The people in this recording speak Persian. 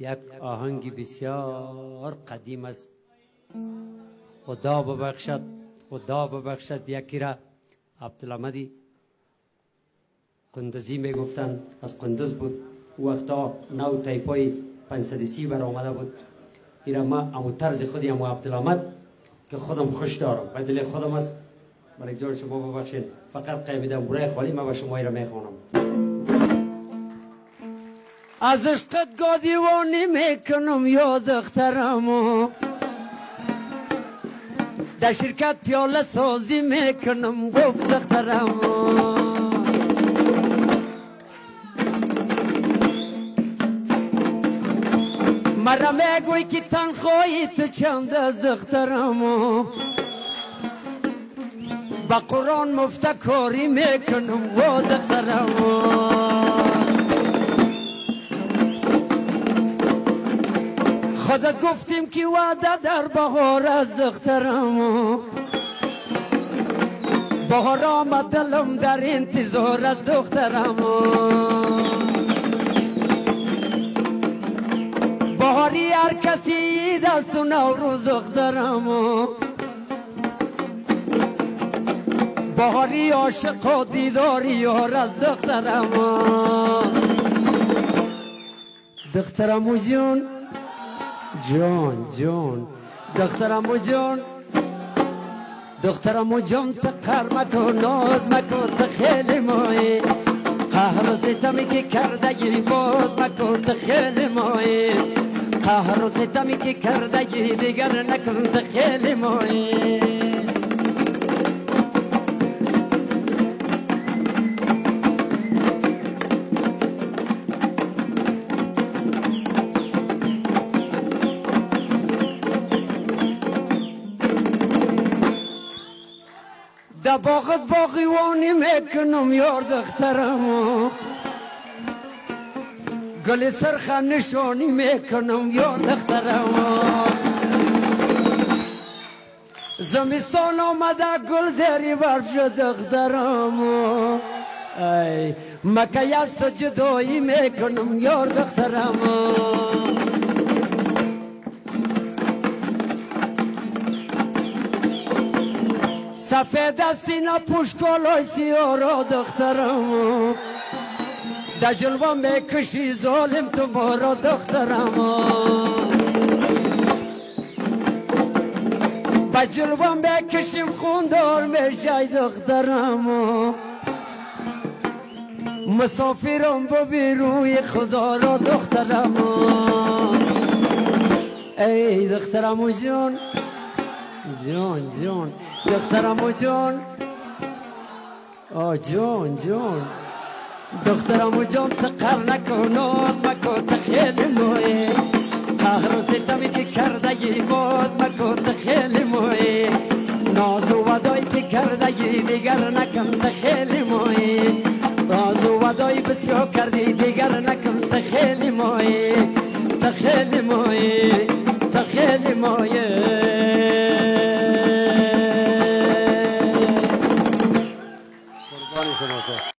یک آهنگ بسیار قدیم است. خدا ببخشد، خدا ببخشد، یکی را عبدالحمدی قندزی میگفتند، از قندز بود. وقتا نو تایپای 530 بر آمده بود. ایرا ما امو طرز خودی امو عبدالحمد که خودم خوش دارم، به دل خودم است. ملک جان شما ببخشید، فقط قیمیدم برای خالی ما به شما ایرا میخوانم. از عشقت گادیوانی میکنم یا دخترمو، در شرکت پیاله سازی میکنم گفت دخترمو. مرا میگوی که تنخواهی تو چند از دخترمو، با قرآن مفتکاری میکنم و دخترمو. خودت گفتیم که وعده در بهار از دخترمو، بهار آمد دلم در انتظار از دخترمو. بهاری هر کسی دست و نوروز دخترمو، بهاری عاشق و دیداری یار از دخترمو. دخترمو جون جان جان، دخترمو جان، دخترمو جان، تقر مکن ناز مکن، تو خیلی مایی قهر و ستمی که کردگی باز مکن، تو خیلی مایی قهر و ستمی که کردگی دیگر نکن، تو خیلی مایی. در باغت باغیوانی میکنم یار دخترمو، گل سرخ نشانی میکنم یار دخترمو. زمستان آمده گل زری برف شد دخترمو، ای مکی از تو جدایی میکنم یار دخترمو. سفید سینا پوشکالای سیارا دخترمو، در جلوه میکشی ظالم تو بارا دخترمو. با جلوه میکشیم خوندار میشای دخترمو، مسافرم ببی روی خدا را دخترمو. ای دخترمو جون جان جان، دخترمو جان، آ جان جان، دخترمو جان، تقر نکن ناز مکن، تو خیلی مایی قهر و ستمی که کردگی باز مکن، تو خیلی مایی ناز و ودایی که کردگی دیگر نکن، تو خیلی مایی ناز و ودایی بسیار کردی دیگر نکن، تو خیلی مایی، تو خیلی مایی، تو خیلی مایی.